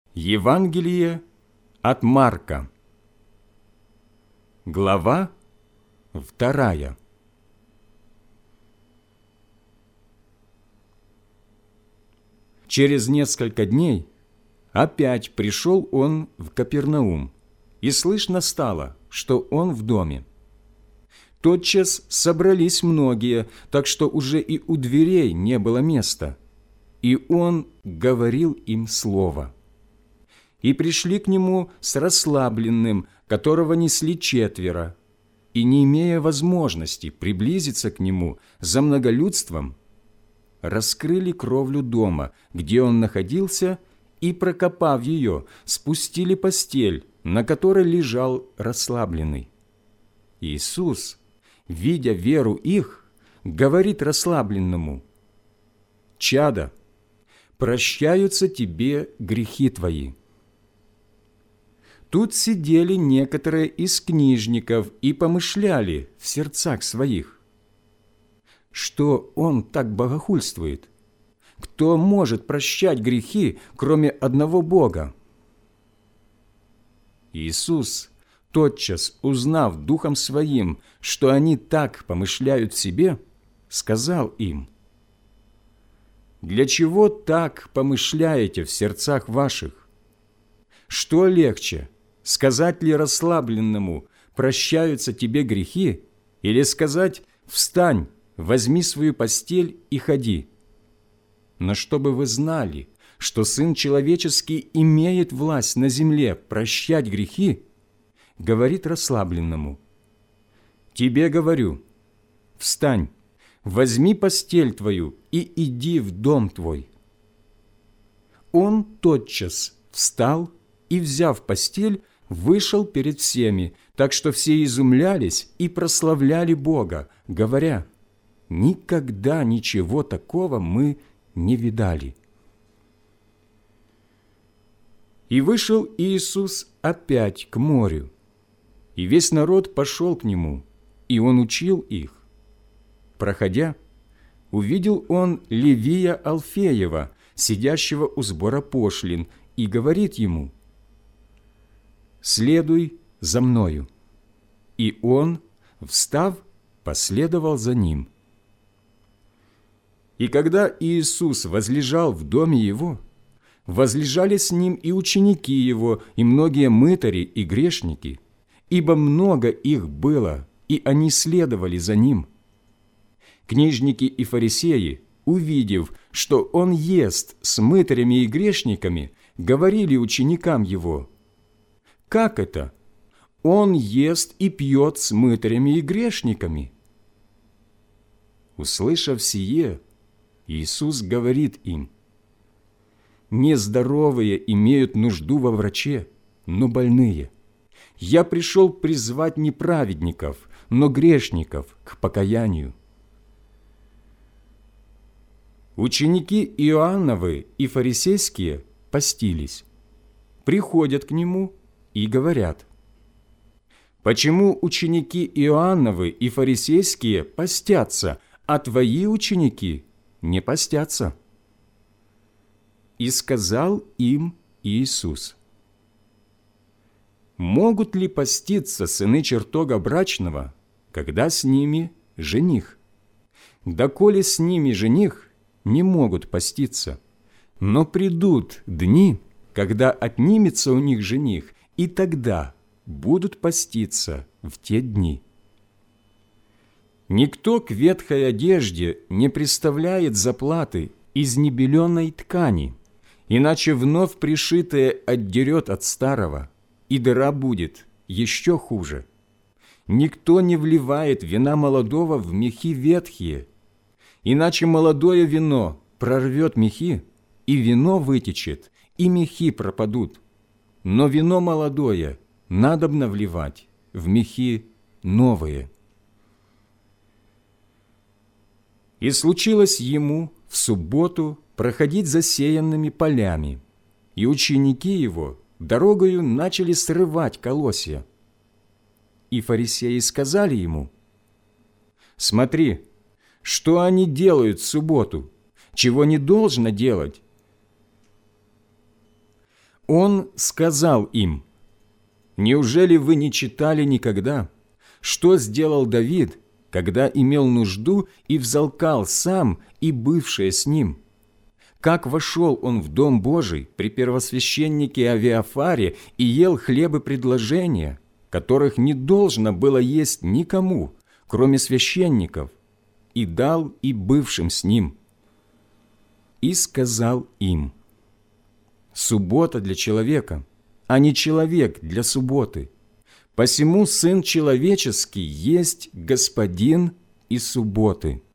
Евангелие от Марка. Глава 2. Через несколько дней опять пришел он в Капернаум, и слышно стало, что он в доме. Тотчас собрались многие, так что уже и у дверей не было места, и он говорил им слово. И пришли к нему с расслабленным, которого несли 4, и, не имея возможности приблизиться к нему за многолюдством, раскрыли кровлю дома, где он находился, и, прокопав ее, спустили постель, на которой лежал расслабленный. Иисус, видя веру их, говорит расслабленному: «Чадо, прощаются тебе грехи твои». Тут сидели некоторые из книжников и помышляли в сердцах своих: что он так богохульствует? Кто может прощать грехи, кроме одного Бога? Иисус, тотчас узнав духом своим, что они так помышляют в себе, сказал им: «Для чего так помышляете в сердцах ваших? Что легче, сказать ли расслабленному: прощаются тебе грехи, или сказать: встань, возьми свою постель и ходи? Но чтобы вы знали, что Сын Человеческий имеет власть на земле прощать грехи, говорит расслабленному: тебе говорю, встань, возьми постель твою и иди в дом твой». Он тотчас встал и, взяв постель, вышел перед всеми, так что все изумлялись и прославляли Бога, говоря: «Никогда ничего такого мы не видали». И вышел Иисус опять к морю, и весь народ пошел к Нему, и Он учил их. Проходя, увидел Он Левия Алфеева, сидящего у сбора пошлин, и говорит ему: «Следуй за мною». И он, встав, последовал за ним. И когда Иисус возлежал в доме Его, возлежали с Ним и ученики Его, и многие мытари и грешники, ибо много их было, и они следовали за Ним. Книжники и фарисеи, увидев, что Он ест с мытарями и грешниками, говорили ученикам Его: «Как это? Он ест и пьет с мытарями и грешниками». Услышав сие, Иисус говорит им: «Нездоровые имеют нужду во враче, но больные. Я пришел призвать не праведников, но грешников к покаянию». Ученики Иоанновы и фарисейские постились, приходят к Нему и говорят: «Почему ученики Иоанновы и фарисейские постятся, а твои ученики не постятся?» И сказал им Иисус: «Могут ли поститься сыны чертога брачного, когда с ними жених? Доколе с ними жених, не могут поститься, но придут дни, когда отнимется у них жених, и тогда будут поститься в те дни. Никто к ветхой одежде не приставляет заплаты из небеленой ткани, иначе вновь пришитое отдерет от старого, и дыра будет еще хуже. Никто не вливает вина молодого в мехи ветхие, иначе молодое вино прорвет мехи, и вино вытечет, и мехи пропадут. Но вино молодое надобно вливать в мехи новые». И случилось ему в субботу проходить засеянными полями, и ученики его дорогою начали срывать колосья. И фарисеи сказали ему: «Смотри, что они делают в субботу, чего не должно делать». Он сказал им: «Неужели вы не читали никогда, что сделал Давид, когда имел нужду и взалкал сам и бывшие с ним? Как вошел он в Дом Божий при первосвященнике Авиафаре и ел хлебы предложения, которых не должно было есть никому, кроме священников, и дал и бывшим с ним. И сказал им: суббота для человека, а не человек для субботы. Посему Сын Человеческий есть Господин и субботы».